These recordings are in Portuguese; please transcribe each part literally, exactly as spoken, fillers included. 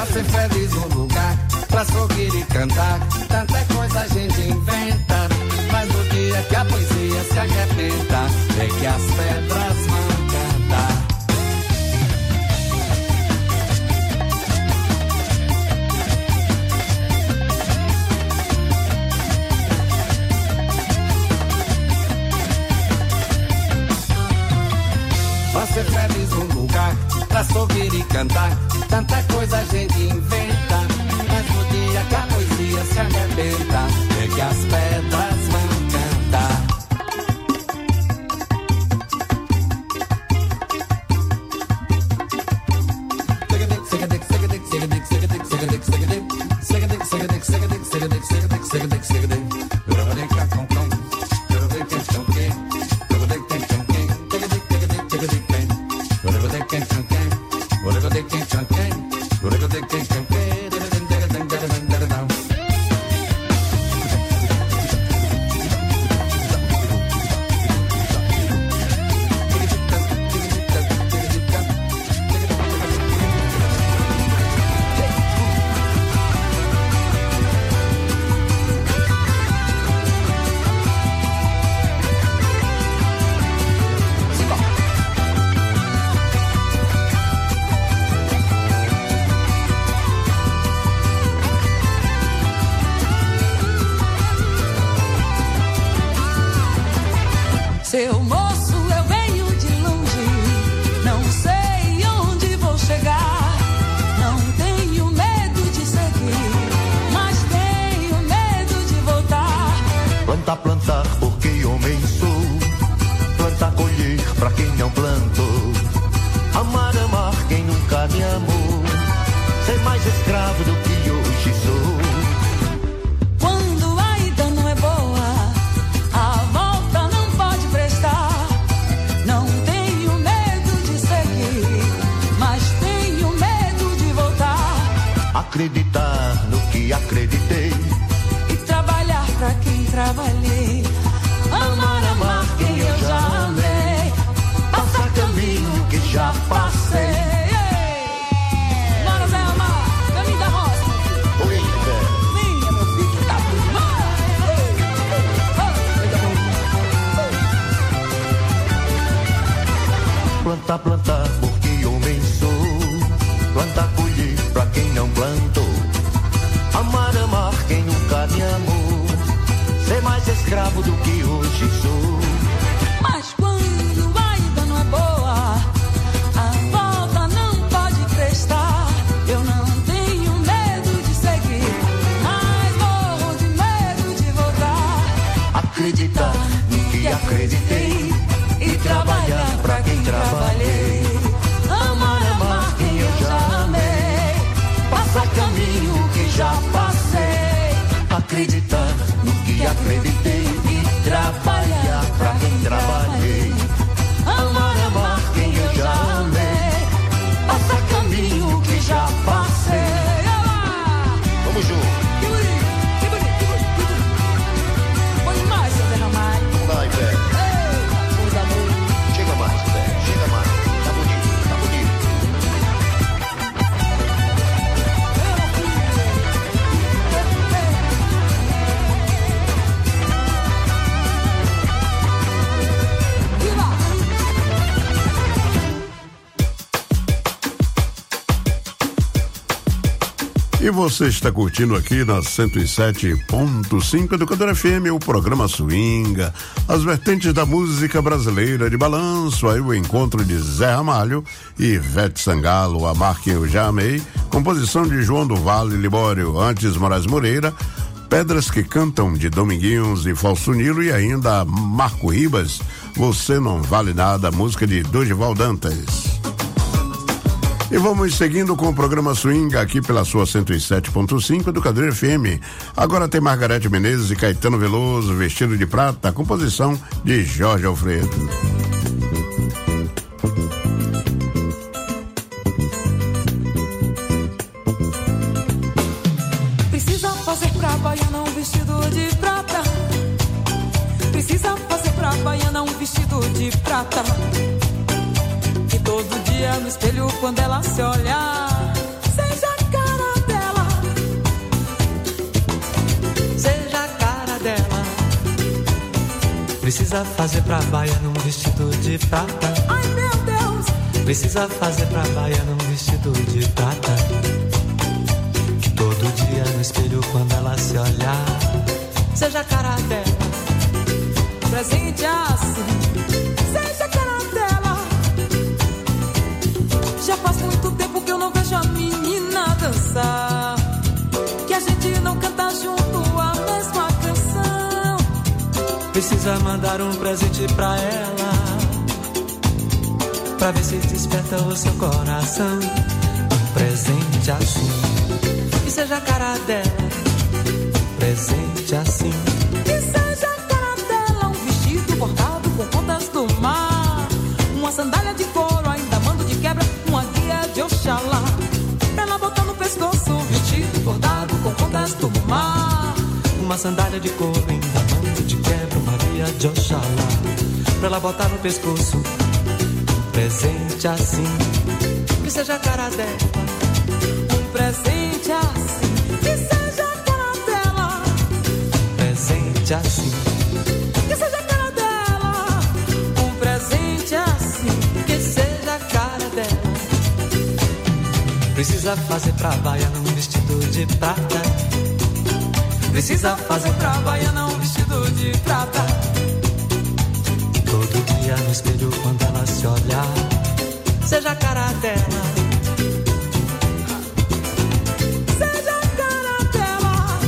ser feliz um lugar pra sorrir e cantar. Tanta coisa a gente inventa, mas no dia que a poesia se arrebenta é que as pedras vão cantar. Pra ser feliz um lugar pra sorrir e cantar. Tanta coisa a gente inventa, mas no dia que a poesia se arrebenta é que as pedras vão cantar. Seu moço, eu venho de longe, não sei onde vou chegar. Não tenho medo de seguir, mas tenho medo de voltar. Plantar, plantar, porque homem sou. Plantar, colher, pra quem não plantou. Amar, amar, quem nunca me amou. Ser mais escravo do que hoje sou. Quando a ida não é boa, a volta não pode prestar. Não tenho medo de seguir, mas tenho medo de voltar. Acreditar no que acreditei E trabalhar pra quem trabalhei. Amar, amar quem eu já amei. Passar caminho que já passei. Bora, Zé Amar, caminho da roça. Oi, Zé. Vinha, meu filho, tá bom demais. Plantar, plantar, porque homem sou. Plantar, colher, pra quem não plantou. Amar, amar, quem nunca me amou. Ser mais escravo do que hoje sou. Mas quando a ida não é boa, a volta não pode prestar. Eu não tenho medo de seguir, mas morro de medo de voltar. Acreditar no que acreditei E trabalhar pra quem trabalhei. Amar, amar quem eu já amei. Passar caminho que já passei. Acreditar no que acreditei E trabalhar pra quem trabalhei. Amar, amar quem eu já amei. Passar caminho que já passei. Vamos junto. Que bonito, que bonito, que bonito, que bonito. Bom demais, seu Zé Ramalho. Vai, velho. Ei, coisa boa. Chega mais, velho. Chega mais. Tá bonito, tá bonito. E você está curtindo aqui na cento e sete ponto cinco Educador F M, o programa Swinga, as vertentes da música brasileira de balanço, aí o encontro de Zé Ramalho e Ivete Sangalo, Amar Quem Eu Já Amei, composição de João do Vale Libório, antes Moraes Moreira, Pedras que Cantam de Dominguinhos e Falso Nilo e ainda Marco Ribas, Você Não Vale Nada, música de Dorival Dantas. E vamos seguindo com o programa Swing aqui pela sua cento e sete ponto cinco Educador F M. Agora tem Margarete Menezes e Caetano Veloso, Vestido de Prata, composição de Jorge Alfredo. Precisa fazer pra baiana um vestido de prata. Precisa fazer pra baiana um vestido de prata. Que todo dia no espelho quando ela se olhar seja a cara Precisa fazer pra baia num vestido de prata. Ai meu Deus. Precisa fazer pra baia num vestido de prata. Que todo dia no espelho quando ela se olhar, seja a cara dela, presente assim, seja a cara dela. Já faz muito tempo que eu não vejo a menina dançar, que a gente não canta junto a mesma canção. Precisa mandar um presente pra ela, pra ver se desperta o seu coração. Um presente assim, que seja a cara dela. Presente assim, que seja a cara dela. Um vestido bordado com contas do mar, uma sandália de couro, ainda mando de quebra, uma guia de Oxalá. Pra ela botar no pescoço, um vestido bordado com contas do mar, uma sandália de couro, ainda mando de quebra, uma guia de Oxalá. Pra ela botar no pescoço, presente assim, que seja a cara dela. Um presente assim, que seja a cara dela. Presente assim, que seja a cara dela. Um presente assim, que seja a cara dela. Precisa fazer pra baia num vestido de prata. Precisa fazer pra baia num vestido de prata. Todo dia no espelho quando ela se olhar, seja a cara dela. Seja a cara dela.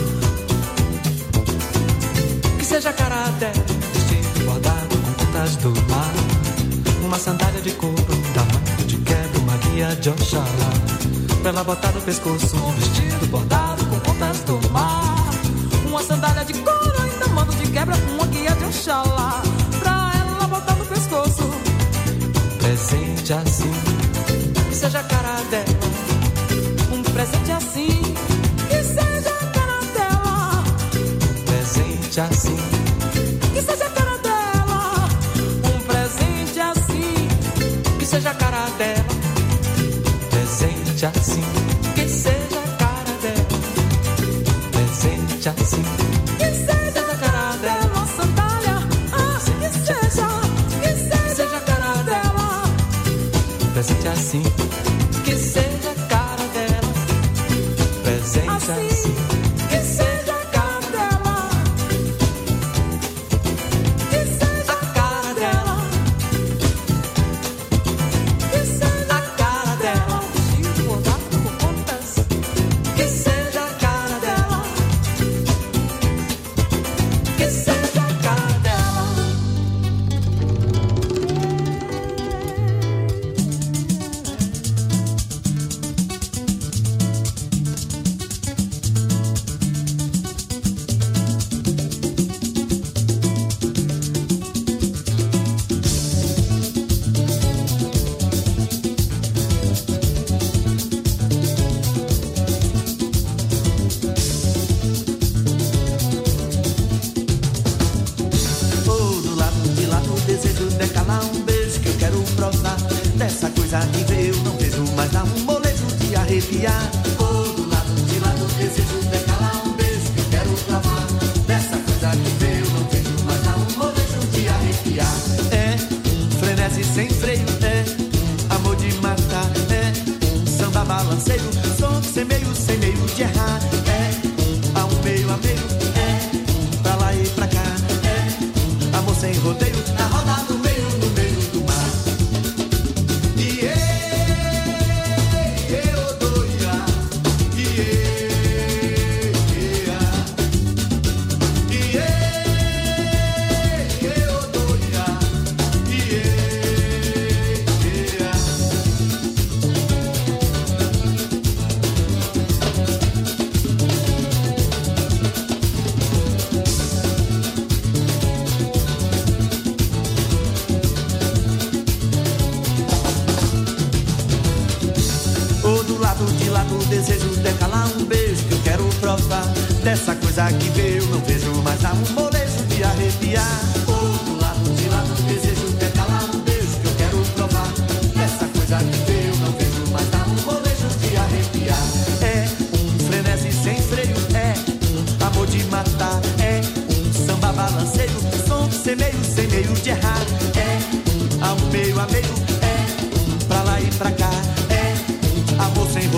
Que seja a cara dela. Vestido bordado com contas do mar, uma sandália de couro, da mão de quebra, uma guia de Oxalá. Pra ela botar no pescoço, um vestido bordado com contas do mar, uma sandália de couro, ainda mando de quebra, uma guia de Oxalá. Botar no pescoço, presente assim, que seja a cara dela. Um presente assim, que seja a cara dela. Presente assim, que seja a cara dela. Um presente assim, que seja a cara dela. Presente assim, que seja a cara dela. Presente assim, que seja a cara dela. Uma sandália, ah, que seja. Presente assim, que seja a cara dela. Presente assim, assim, que seja a cara dela. Que seja a cara dela. Que seja a cara dela. Vestido bordado com contas, que seja a cara dela. Que seja a cara dela.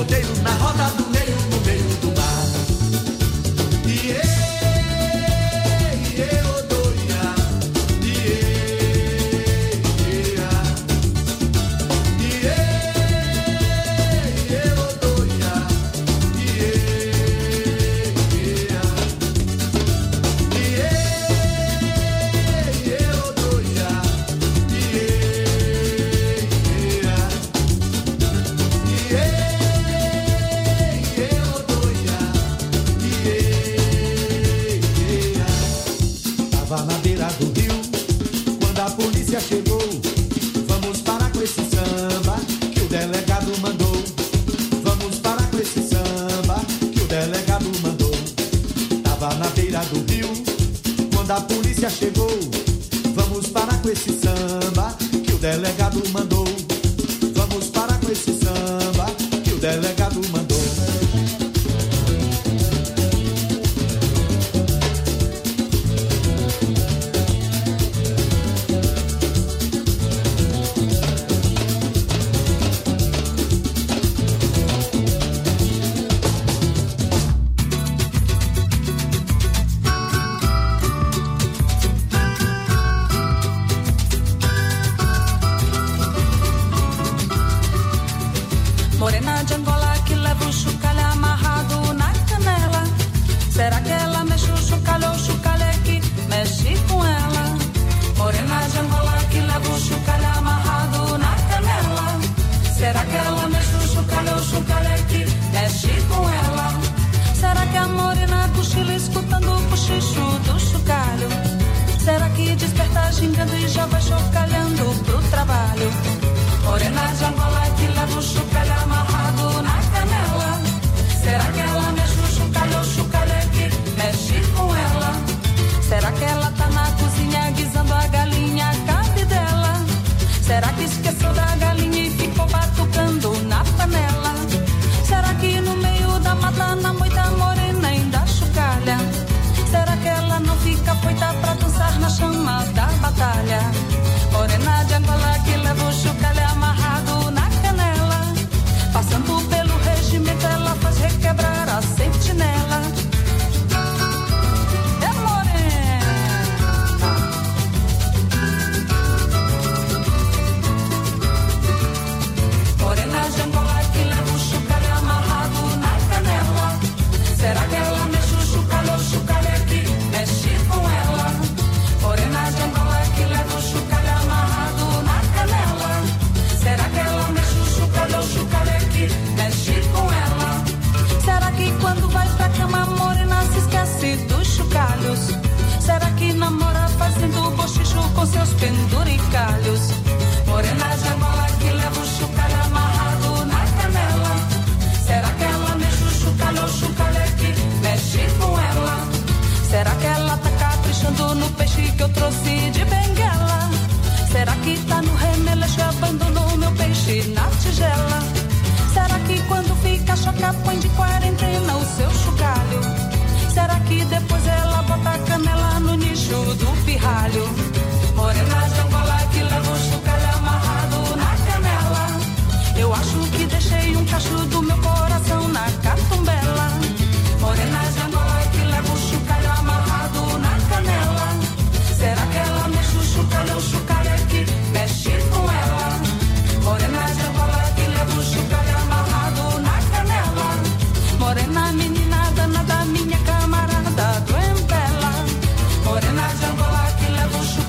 rodeio na roda do meio, no meio do mar. Iê, iê, odoia, iê, iê, iê, iê, odoia, iê, iê, iê, iê, odoia, iê, Tava na beira do rio, quando a polícia chegou. Vamos parar com esse samba que o delegado mandou. Vamos parar com esse samba que o delegado mandou. Tava na beira do rio, quando a polícia chegou. Vamos parar com esse samba que o delegado mandou. Vamos parar com esse samba que o delegado mandou. Morena de Angola que leva o chocalho amarrado na canela. Será que ela mexe o chocalho ou o chocalho é que mexe com ela? Morena de Angola que leva o chocalho amarrado na canela. Será que ela mexe o chocalho ou o chocalho é que mexe com ela? Será que a morena cochila escutando o cochicho do chocalho? Será que desperta gingando e já vai chocalhando pro trabalho? Morena de Angola que leva o chocalho amarrado na canela. Será que ela mexe o chocalho ou o chocalho é que mexe com ela? Será que ela tá na cozinha guisando a galinha cabe dela? Será que esqueceu da galinha e ficou batucando na panela? Será que no meio da mata na moita morena ainda chocalha? Será que ela não fica foita pra dançar na chama da batalha? Morena de Angola que leva o chocalho amarrado na canela. Passando pelo regimento ela faz requebrar a sentinela. É morena. Morena de Angola que leva o chocalho amarrado na canela. Será que ela mexe o chocalho ou o chocalho é que mexe com ela? Morena de Angola que leva o chocalho amarrado na canela. Será que ela mexe o chocalho ou o chocalho é que mexe com ela? Será que quando vai pra cama a morena se esquece dos chocalhos? Será que namora fazendo bochicho com seus penduricalhos? Morena de Angola que leva o chocalho amarrado na canela. Será que ela mexe o chocalho ou o chocalho é que mexe com ela? Será que ela tá caprichando no peixe que eu trouxe de Benguela? Será que tá no remeleixo e abandonou meu peixe na tigela? Será que quando fica choca põe de quarentena o seu chocalho? Será que depois ela bota a canela no nicho do pirralho? Morena de Angola que leva o chocalho amarrado na canela. Eu acho que deixei um cacho do meu coração na catumbela. Morena de Angola que leva o chocalho amarrado na canela. Será que ela mexe o chocalho ou o chocalho é que mexe com ela? Morena de Angola que leva o chocalho amarrado na canela. Morena menina danada, minha camarada do Embela. Morena de Angola que leva o chocalho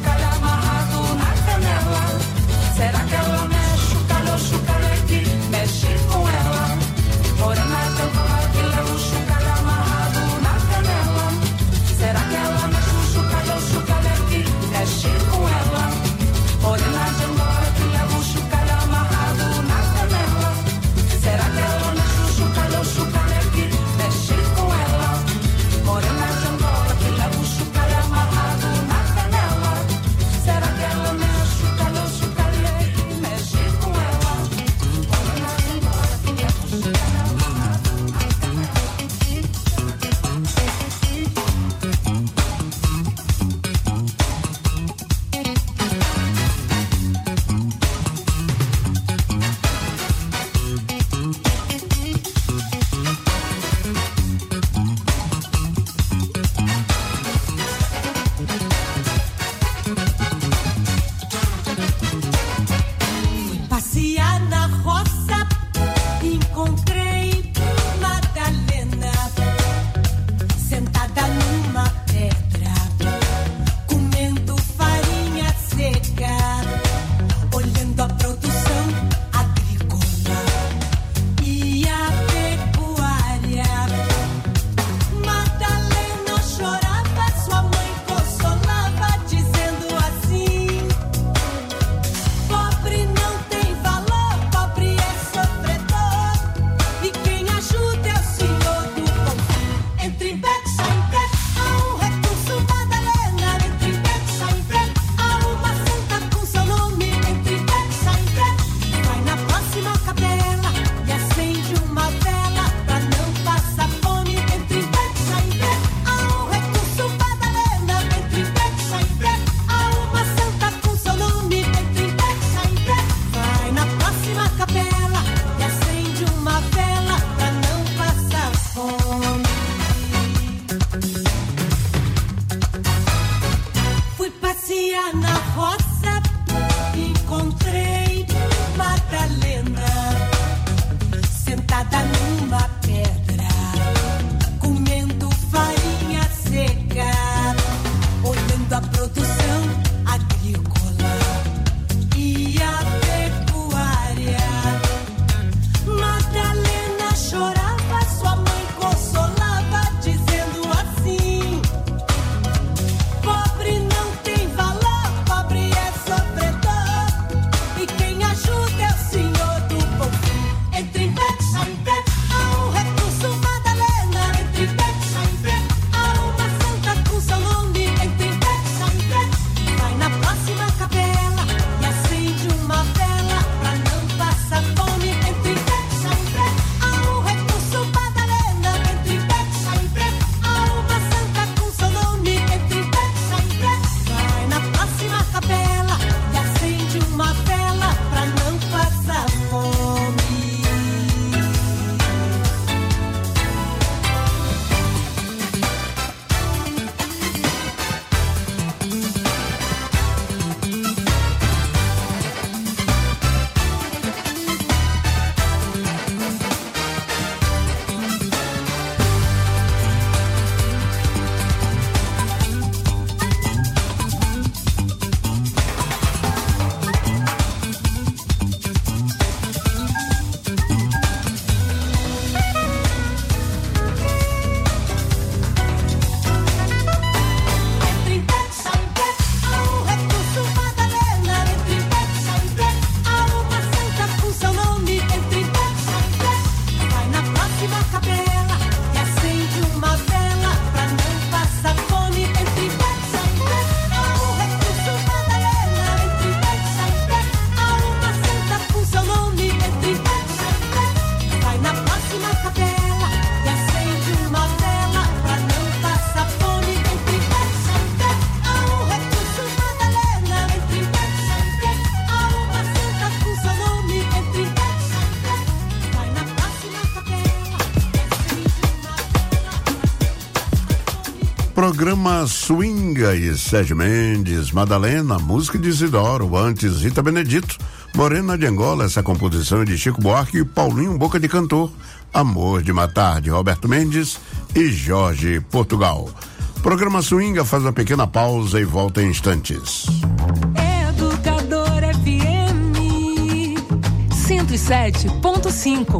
Programa Swinga e Sérgio Mendes, Madalena, música de Isidoro, antes Rita Benedito, Morena de Angola, essa composição é de Chico Buarque e Paulinho Boca de Cantor, Amor de Matar, de Roberto Mendes e Jorge Portugal. Programa Swinga faz uma pequena pausa e volta em instantes. Educador F M cento e sete ponto cinco.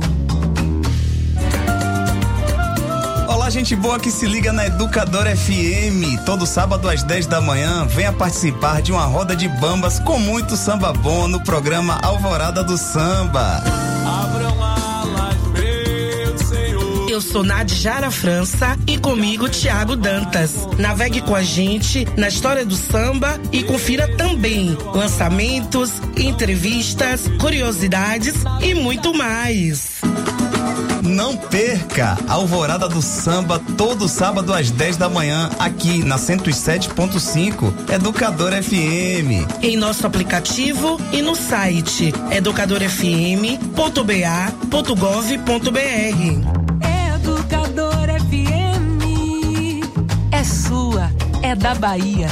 Olá, gente boa que se liga na Educador F M. Todo sábado às dez da manhã, venha participar de uma roda de bambas com muito samba bom no programa Alvorada do Samba. Abram alas, meu Senhor. Eu sou Nadjara França e comigo Tiago Dantas. Navegue com a gente na história do samba e confira também lançamentos, entrevistas, curiosidades e muito mais. Não perca a Alvorada do Samba todo sábado às dez da manhã aqui na cento e sete ponto cinco Educador F M. Em nosso aplicativo e no site educador f m ponto b a ponto gov ponto b r. Educador F M é sua, é da Bahia.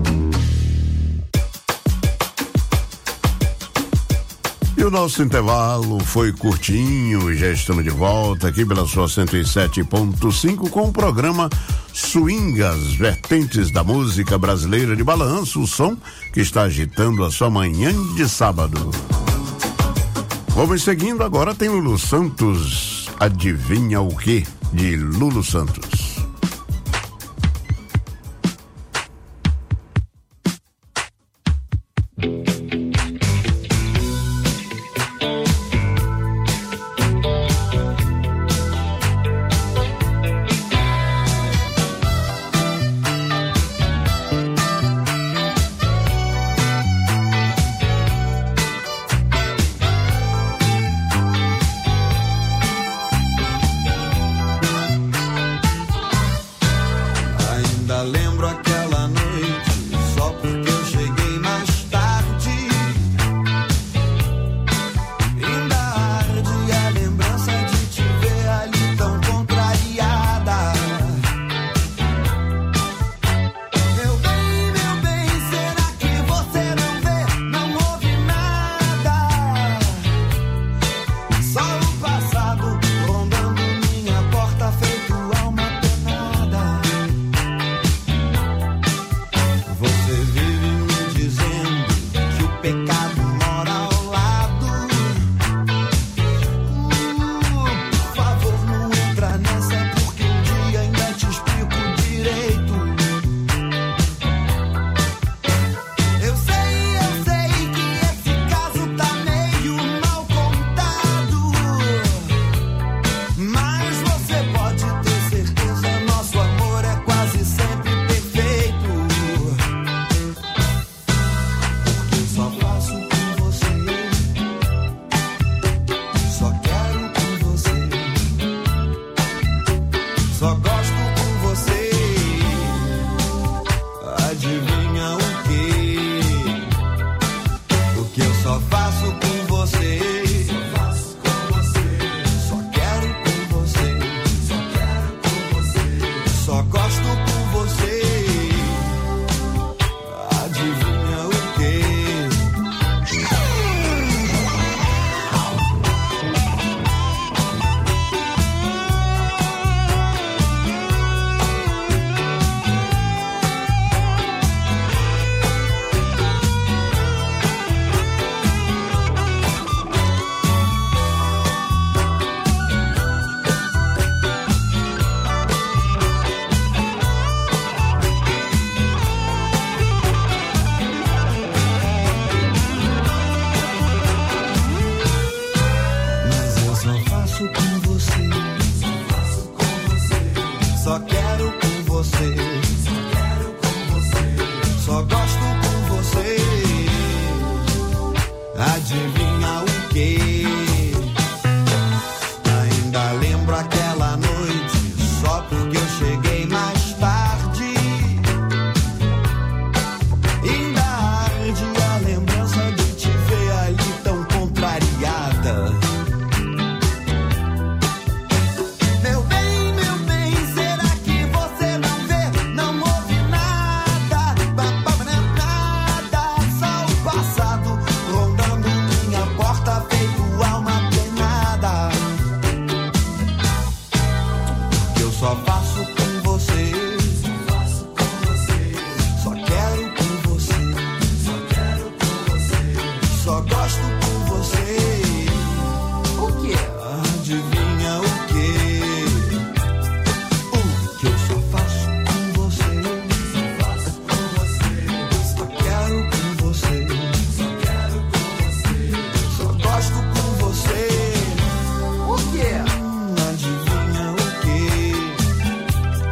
E o nosso intervalo foi curtinho e já estamos de volta aqui pela sua cento e sete ponto cinco com o programa Swingas, vertentes da música brasileira de balanço, o som que está agitando a sua manhã de sábado. Vamos seguindo, agora tem Lulu Santos, Adivinha o Quê? De Lulu Santos. só faço com você. Só faço com você. Só quero com você. Só quero com você. Só gosto com você. O que é? Adivinha o que? O que eu só faço com você. Só faço com você. Só quero com você. Só quero com você. Só gosto com você. O que é? Adivinha o que?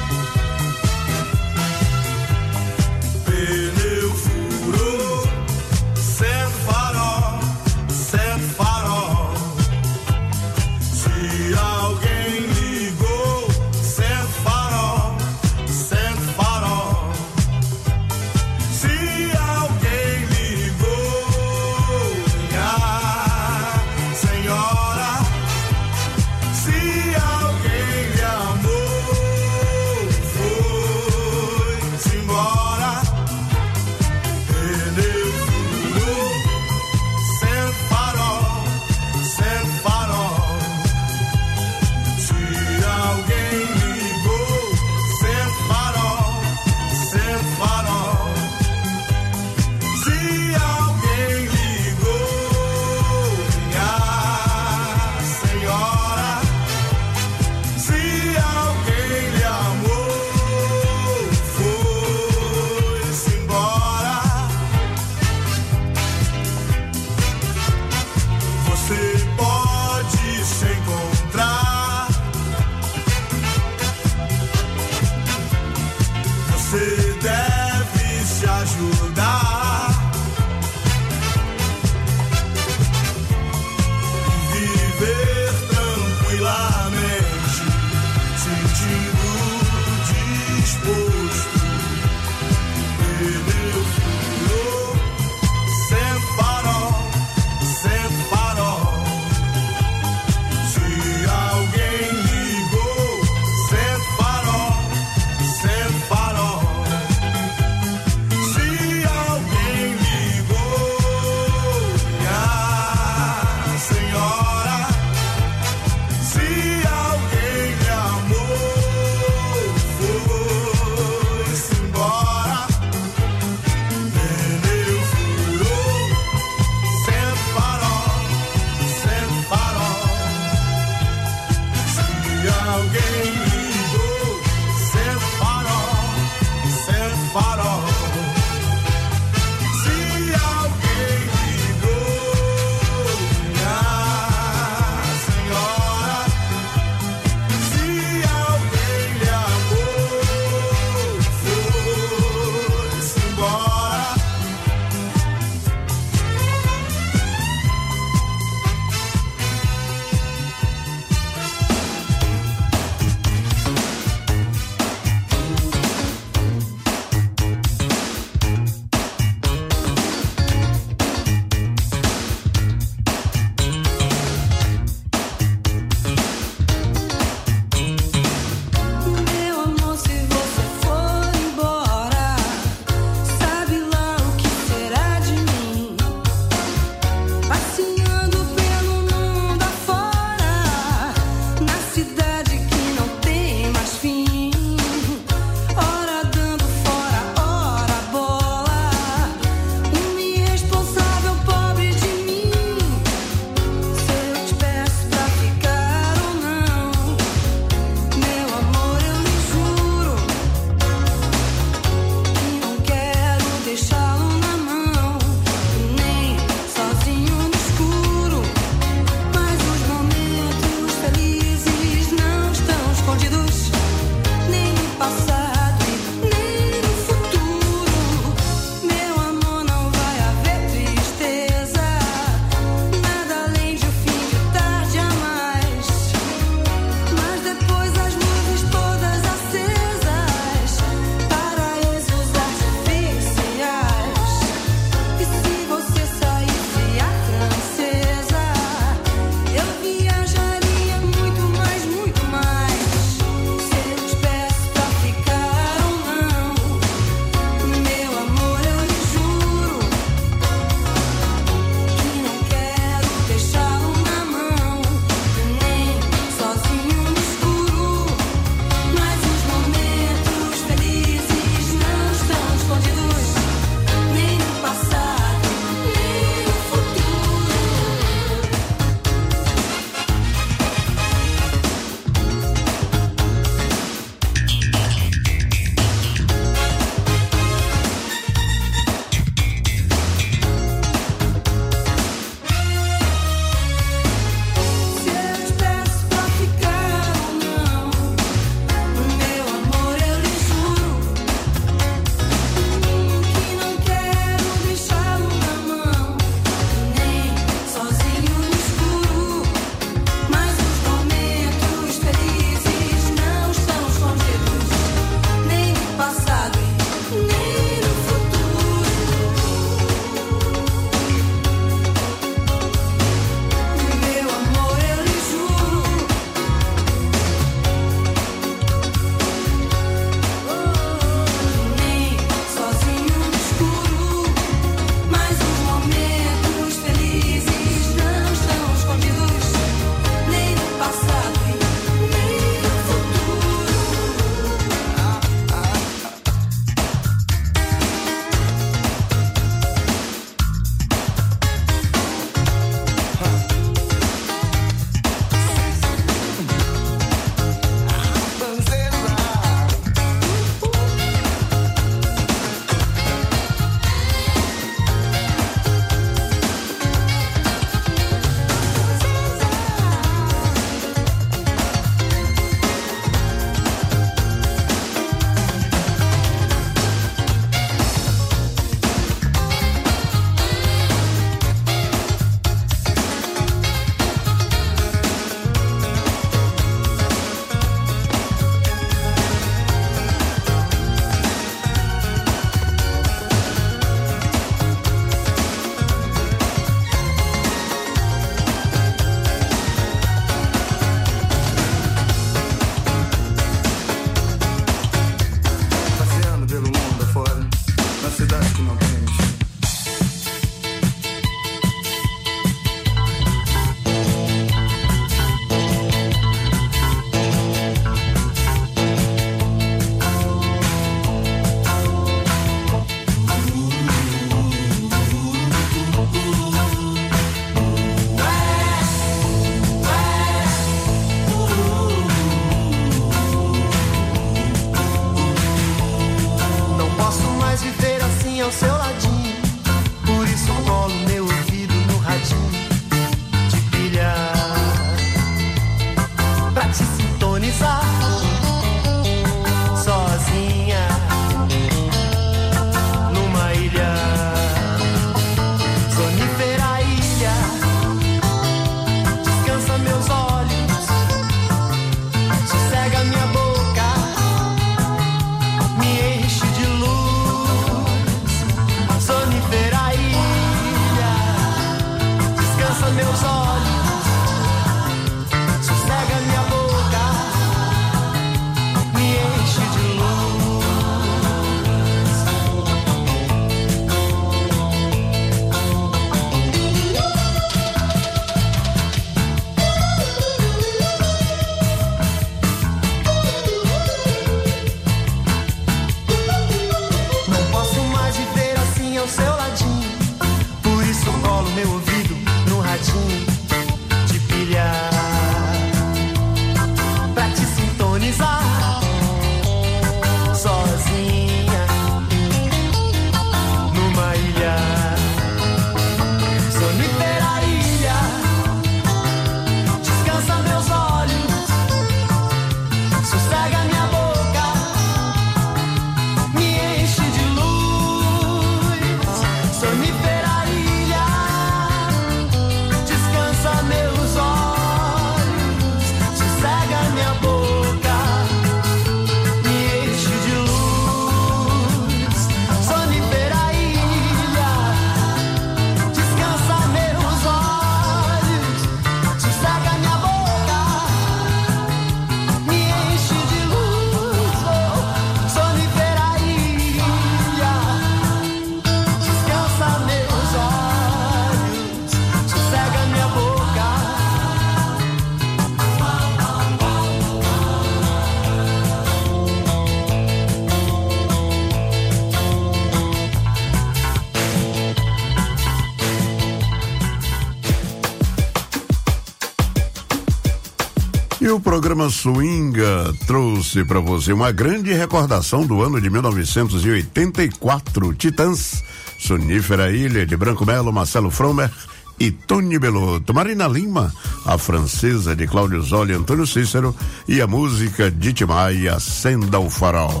E o programa Swinga trouxe para você uma grande recordação do ano de mil novecentos e oitenta e quatro. Titãs, Sonífera Ilha, de Branco Melo, Marcelo Fromer e Tony Bellotto. Marina Lima, A Francesa, de Cláudio Zoli e Antônio Cícero, e a música de Timaya, Acenda o Farol.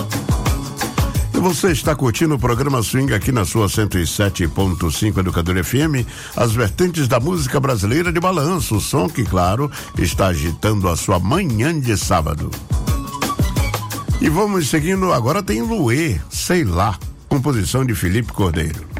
Você está curtindo o programa Swing aqui na sua cento e sete ponto cinco Educador F M, as vertentes da música brasileira de balanço, o som que, claro, está agitando a sua manhã de sábado. E vamos seguindo, agora tem Luê, Sei Lá, composição de Felipe Cordeiro.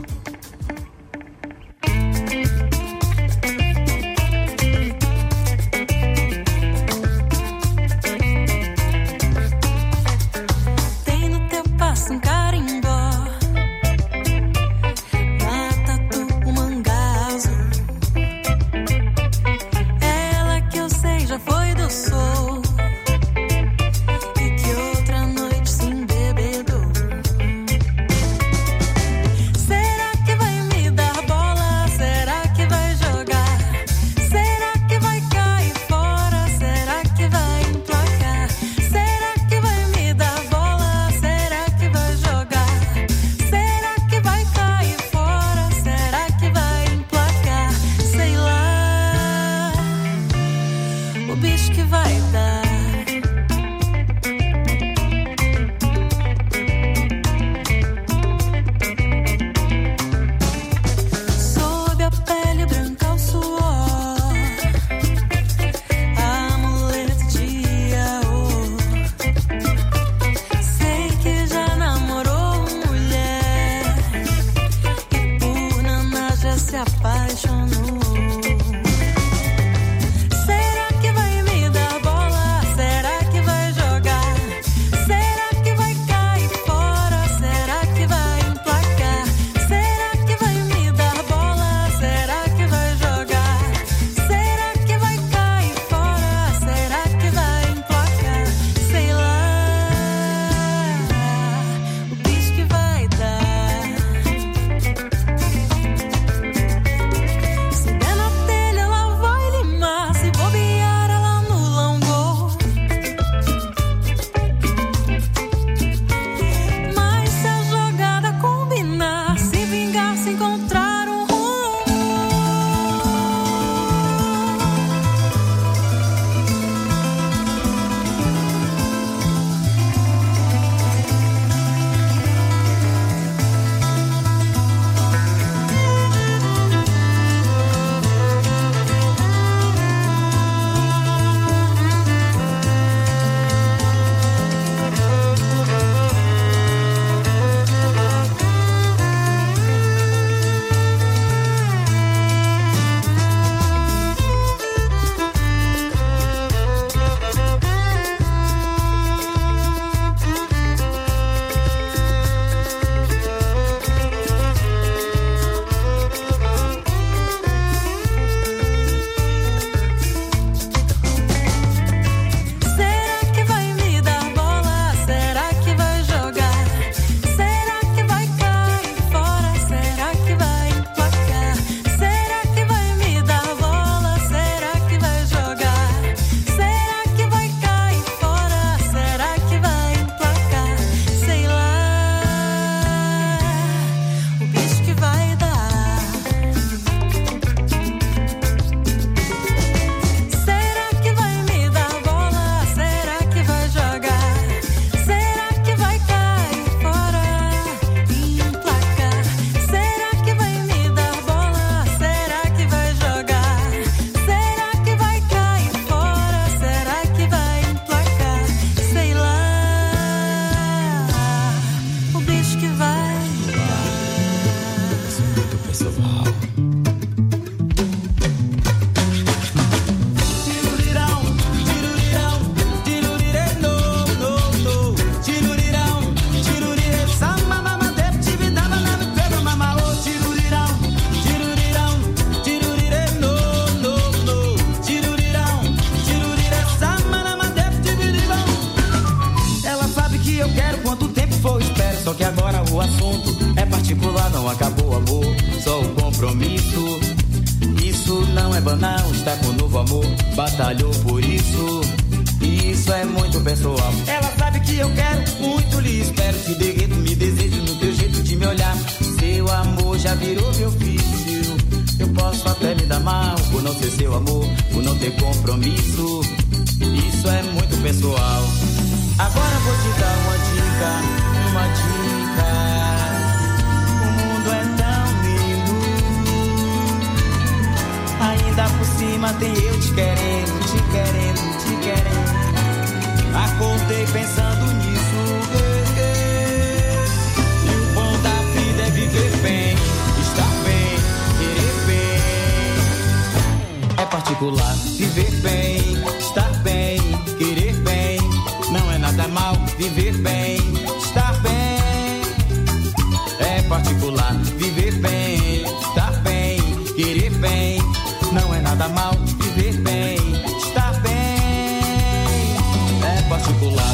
o assunto é particular, não acabou o amor, só o compromisso. Isso isso não é banal, está com novo amor, batalhou por isso. Isso é muito pessoal. Ela sabe que eu quero, muito lhe espero. Te derreto, me desejo no teu jeito de me olhar. Seu amor já virou meu vício. Eu posso até me dar mal por não ser seu amor, por não ter compromisso. Isso é muito pessoal. Agora vou te dar uma dica, uma dica. O mundo é tão lindo. Ainda por cima tem eu te querendo, te querendo, te querendo. Acordei pensando nisso. E o bom da vida é viver bem, estar bem, querer bem. É particular, viver bem, estar bem, querer bem. Não é nada mal, viver bem, estar bem. É particular, viver bem, estar bem, querer bem. Não é nada mal, viver bem, estar bem. É particular.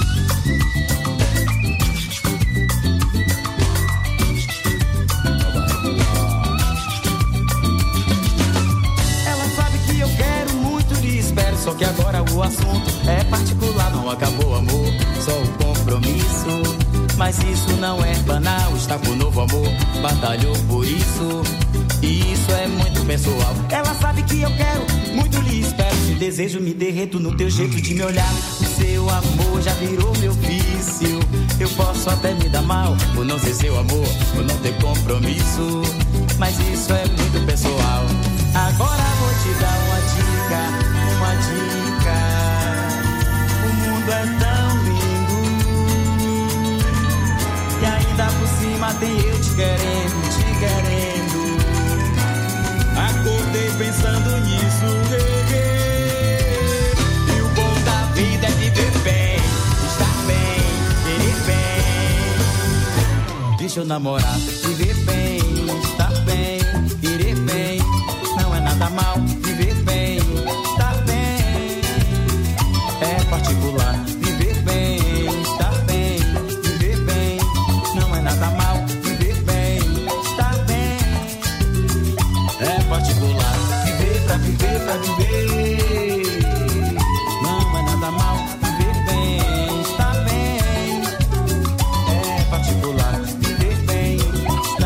Ela sabe que eu quero muito lhe espero, só que agora o assunto é particular. Não acabou amor, só o compromisso. Mas isso não é banal, está com novo amor, batalhou por isso. E isso é muito pessoal. Ela sabe que eu quero, muito lhe espero. Te desejo, me derreto no teu jeito de me olhar. O seu amor já virou meu vício. Eu posso até me dar mal por não ser seu amor, por não ter compromisso. Mas isso é muito pessoal. Agora vou te dar uma dica, uma dica. O mundo é tão lindo. E ainda por cima tem eu te querendo, te querendo. Acordei pensando nisso. E o bom da vida é viver bem, estar bem, querer bem. Deixa eu namorar, viver bem, estar bem, querer bem. Não é nada mal, viver bem, estar bem. É particular, viver bem, estar bem, viver bem. Não é nada mal, viver bem, estar bem. É particular, viver pra viver pra viver. Não é nada mal, viver bem, estar bem. É particular, viver bem,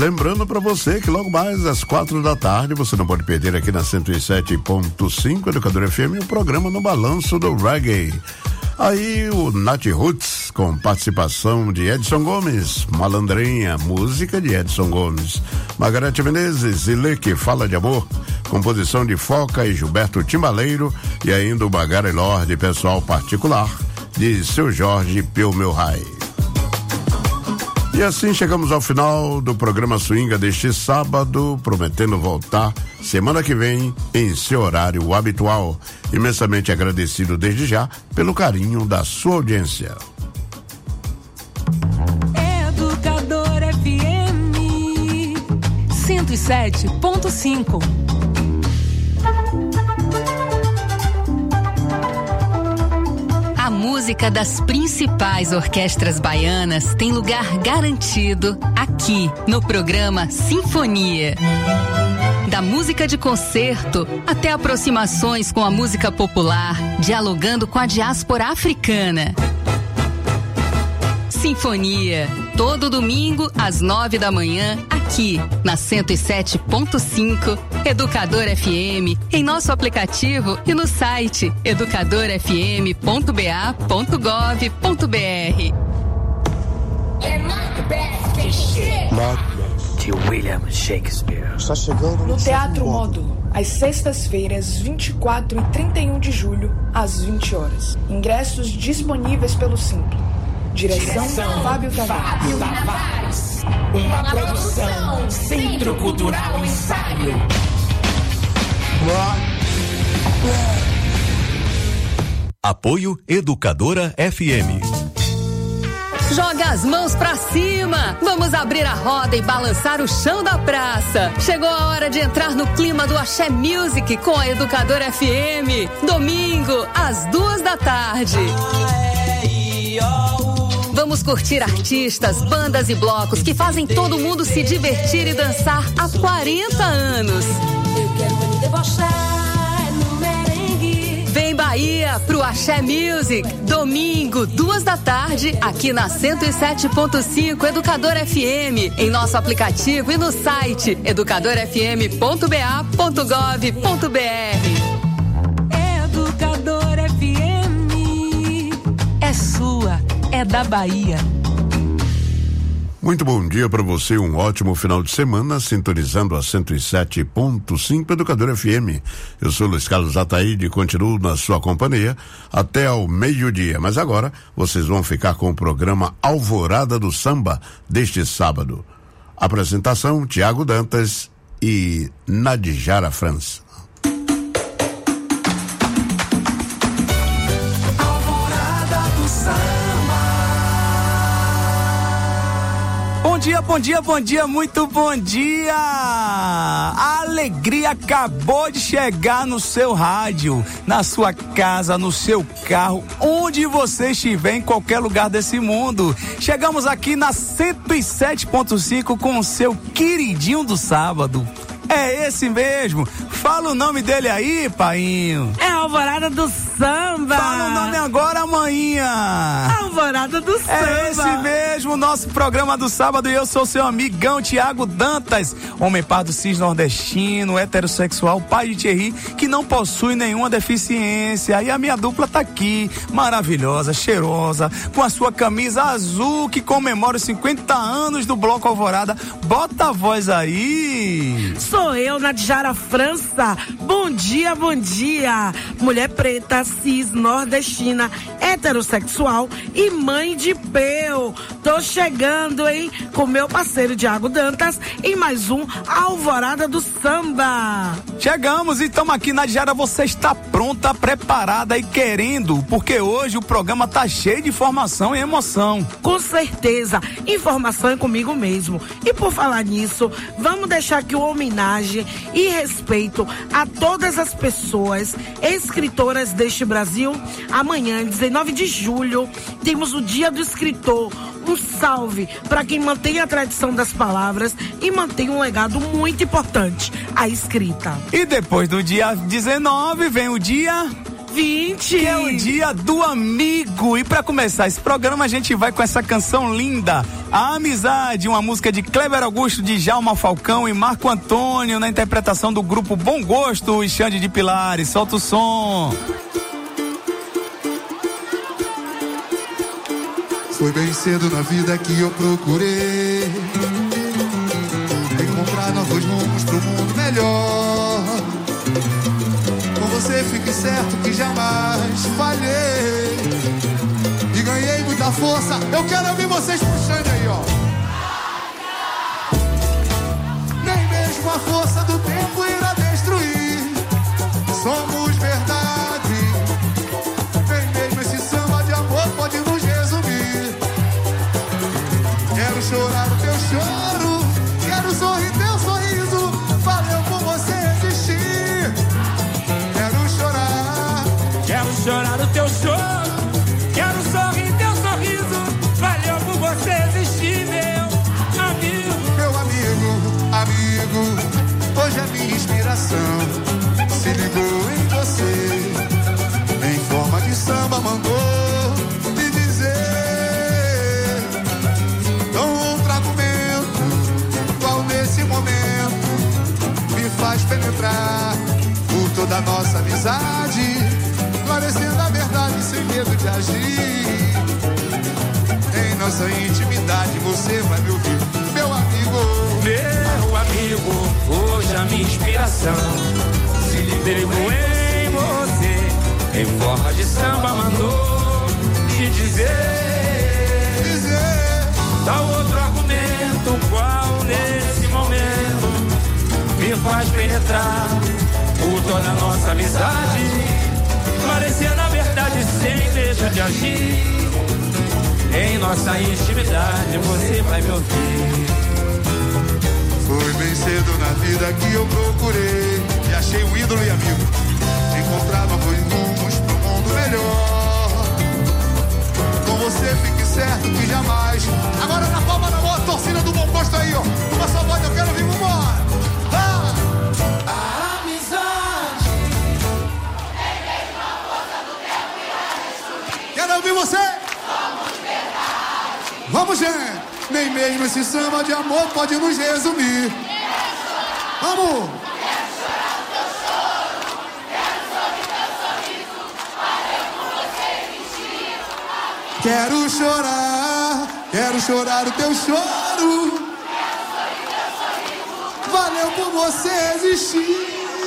Lembrando para você que logo mais às quatro da tarde você não pode perder aqui na cento e sete ponto cinco Educador F M o programa No Balanço do Reggae. Aí o Nat Roots com participação de Edson Gomes, Malandrinha, música de Edson Gomes, Margarete Menezes, Ilê que fala de amor, composição de Foca e Gilberto Timbaleiro e ainda o Bagara Lorde, pessoal particular de Seu Jorge Peu Meu Rai. E assim chegamos ao final do programa Swinga deste sábado, prometendo voltar semana que vem em seu horário habitual. Imensamente agradecido desde já pelo carinho da sua audiência. Educador F M cento e sete ponto cinco. A música das principais orquestras baianas tem lugar garantido aqui no programa Sinfonia. Da música de concerto até aproximações com a música popular, dialogando com a diáspora africana. Sinfonia, todo domingo às nove da manhã, aqui na cento e sete ponto cinco Educador F M, em nosso aplicativo e no site educador f m ponto b a ponto gov ponto b r. De William Shakespeare. Está chegando no Teatro Módulo, às sextas-feiras, vinte e quatro e trinta e um de julho, às vinte horas. Ingressos disponíveis pelo Simplo. Direção, Direção Fábio Tavares. Tavares. Uma produção Centro Cultural Ensaio. Apoio Educadora F M. Joga as mãos pra cima! Vamos abrir a roda e balançar o chão da praça. Chegou a hora de entrar no clima do Axé Music com a Educadora F M. Domingo, às duas da tarde. Vamos curtir artistas, bandas e blocos que fazem todo mundo se divertir e dançar há quarenta anos. Eu quero me debochar no merengue. Vem Bahia pro Axé Music. Domingo, duas da tarde, aqui na cento e sete ponto cinco Educador F M. Em nosso aplicativo e no site educador f m ponto b a ponto gov ponto b r. Educador F M. É sua. É da Bahia. Muito bom dia para você, um ótimo final de semana, sintonizando a cento e sete ponto cinco Educador F M. Eu sou Luiz Carlos Ataíde e continuo na sua companhia até ao meio-dia. Mas agora vocês vão ficar com o programa Alvorada do Samba deste sábado. Apresentação: Tiago Dantas e Nadjara França. Bom dia, bom dia, bom dia, muito bom dia! A alegria acabou de chegar no seu rádio, na sua casa, no seu carro, onde você estiver, em qualquer lugar desse mundo. Chegamos aqui na cento e sete ponto cinco com o seu queridinho do sábado. É esse mesmo. Fala o nome dele aí, painho. É a Alvorada do Samba. Fala o nome agora, maninha. Alvorada do Samba. É esse mesmo, nosso programa do sábado. E eu sou seu amigão Tiago Dantas, homem pardo cis nordestino, heterossexual, pai de Thierry, que não possui nenhuma deficiência. E a minha dupla tá aqui, maravilhosa, cheirosa, com a sua camisa azul que comemora os cinquenta anos do Bloco Alvorada. Bota a voz aí. Sou eu, Nadjara França. Bom dia, bom dia. Mulher preta, cis, nordestina, heterossexual e mãe de Peu. Tô chegando, hein, com meu parceiro Tiago Dantas em mais um Alvorada do Samba. Chegamos e estamos aqui, Nadjara. Você está pronta, preparada e querendo? Porque hoje o programa tá cheio de informação e emoção. Com certeza, informação é comigo mesmo. E por falar nisso, vamos deixar aqui uma homenagem e respeito a todas as pessoas escritoras deste Brasil. Amanhã, dezenove de julho, temos o Dia do Escritor. Um salve para quem mantém a tradição das palavras e mantém um legado muito importante, a escrita. E depois do dia dezenove vem o dia vinte. Que é o dia do amigo. E pra começar esse programa a gente vai com essa canção linda, A Amizade, uma música de Kleber Augusto, de Djalma Falcão e Marco Antônio, na interpretação do grupo Bom Gosto e Xande de Pilares. Solta o som. Foi bem cedo na vida que eu procurei encontrar novos rumos pro mundo melhor. Com você fique certo que jamais falhei e ganhei muita força. Eu quero ouvir vocês puxando aí, ó. Nem mesmo a força do tempo irá destruir. Somos verdade. Nem mesmo esse samba de amor pode nos resumir. Quero chorar o teu choro, quero sorrir teu sorriso. Valeu por você existir. Quero chorar, quero chorar o teu choro, quero sorrir teu sorriso. Valeu por você existir, meu amigo. Meu amigo, amigo, hoje é minha inspiração se ligou em você, em forma de samba mandou me dizer. Não outro argumento, qual nesse momento me faz penetrar por toda a nossa amizade, esclarecendo a verdade sem medo de agir. Em nossa intimidade você vai me ouvir, meu amigo. Meu amigo, hoje a minha inspiração se ligou em você, em forma de samba mandou te dizer. Dizer. Dá outro argumento, qual nesse momento me faz penetrar por toda a nossa amizade, esclarecendo a verdade sem deixar de agir. Em nossa intimidade você vai me ouvir. Foi bem cedo na vida que eu procurei e achei um ídolo e amigo, encontrar novos rumos pro mundo melhor. Com você fique certo que jamais. Agora na palma da mão a torcida do Bom Gosto aí, ó. Uma só voz eu quero vir, vambora. Ah! A amizade é mesmo a força do tempo e irá destruir. Quero ouvir você. Somos verdade. Vamos, gente. Nem mesmo esse samba de amor pode nos resumir. Vamos! Quero chorar o teu choro, quero sorrir teu sorriso. Valeu por você existir. Quero chorar, quero chorar o teu choro. Quero sorrir teu sorriso. Valeu por você existir.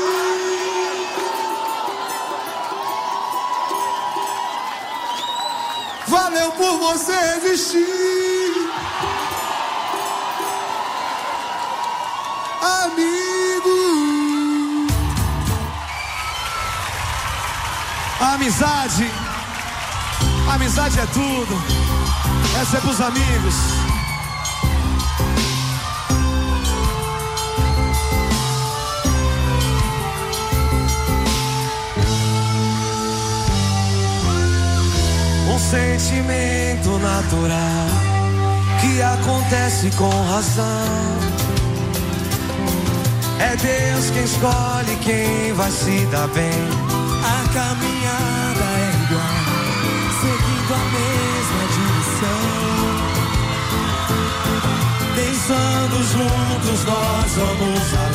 Valeu por você existir. Amigo. Amizade. Amizade é tudo. Essa é pros amigos. Um sentimento natural que acontece com razão. É Deus quem escolhe quem vai se dar bem. A caminhada é igual, seguindo a mesma direção. Pensando juntos nós vamos além.